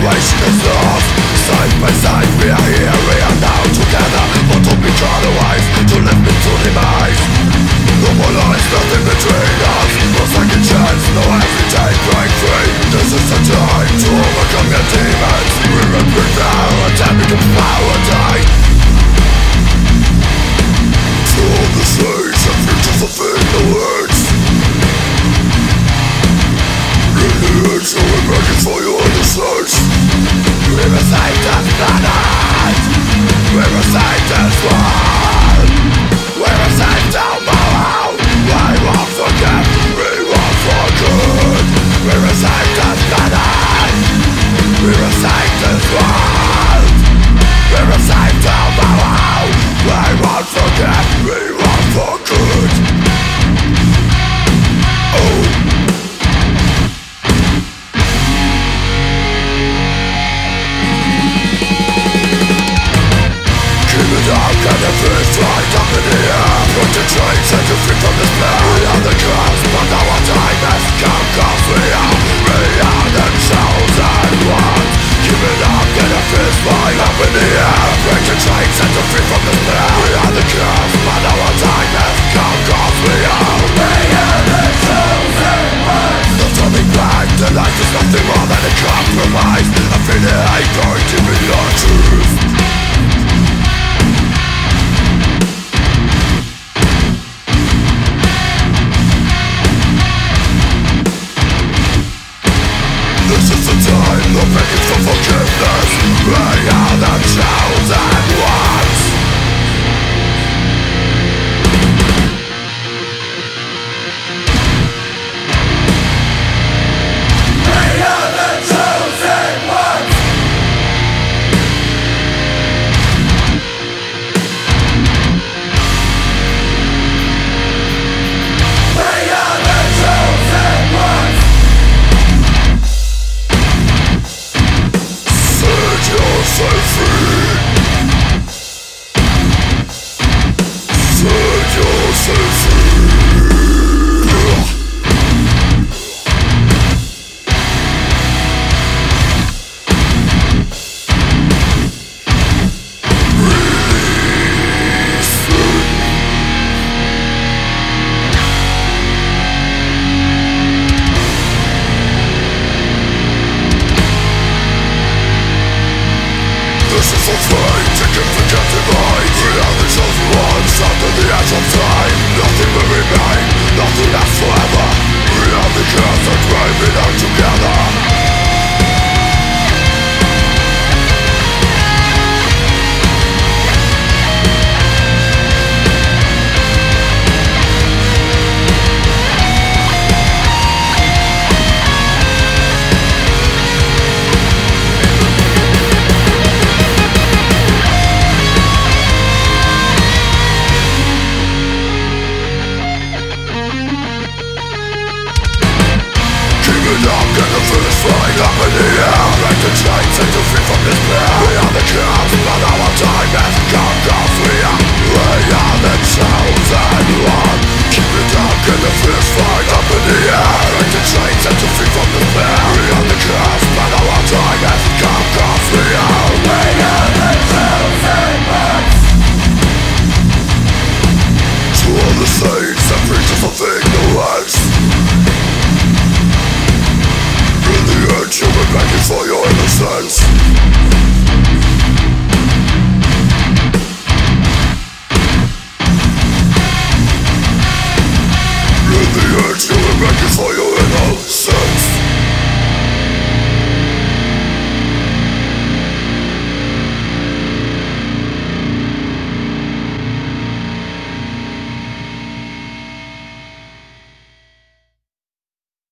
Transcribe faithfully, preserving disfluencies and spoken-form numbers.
situation is lost. Side by side we are here, we are now together. But to be otherwise, to live me to demise. No more lies, nothing between us. No second chance, no hesitate, break free. This is the time to overcome your demons. We will prevail, until becomes paradise. To all the stage and features of the words. In the end, so we're begging for your innocence. We recite this planet. We recite this world. We recite tomorrow. We won't forget. We won't forget. We recite this planet. We recite this world. We recite tomorrow. We won't forget. We won't forget. Oh. Can the fist right up in the air? Put the chains, set you free from despair. We are the cause, but our time has come. Cause we are, we are the chosen ones. Keep it up, get the fist right up in the air. Break the chains, set you free from despair. We are the cause, but our time has come. Cause we are, we are the chosen ones. No turning back, the life is nothing more than a compromise. I feel the hate going to be your truth. This is the time, no begging for forgiveness. We are the chosen ones. We are the chosen ones. We are the chosen ones. Set free. Set yourself free. This is a fight, taken for captive minds. We are the chosen ones, under the edge of time. Nothing will remain, nothing lasts forever. We are the cast that we belong together. Get the fist right up in the air. Break the chains, set you free from despair. We are the cause, but our time has come. Cause we are, we are the chosen one. Keep it up, get the fist right up in the air. Break the chains, set you free from despair. We are the cause, but our time has come. Cause we are, we are the chosen ones. To all the saints and preachers of ignorance. In the end, you were begging for your innocence. In the end, you were begging for your